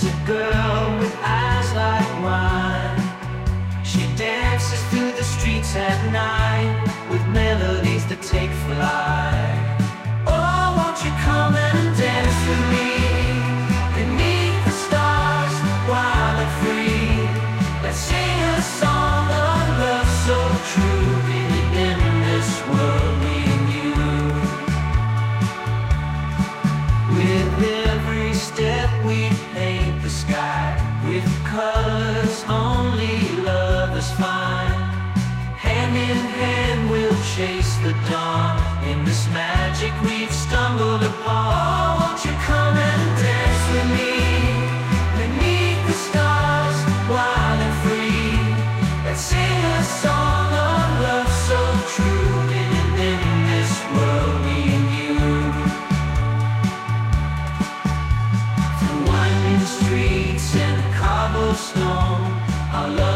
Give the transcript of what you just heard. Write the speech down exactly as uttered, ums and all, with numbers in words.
There's a girl with eyes like mine. She dances through the streets at night with melodies that take flight. Oh, won't you come and dance with me beneath the stars, wild and free? Let's sing a song of love so true in this world, me and you. With every step we paint the sky with colors only lovers find. Hand in hand we'll chase the dawn in this magic we've stumbled upon. Oh, won't you come and dance with me beneath the stars, wild and free? Let's sing a song of love so true in, in this world, me and you. Through winding streets and cobblestone, our love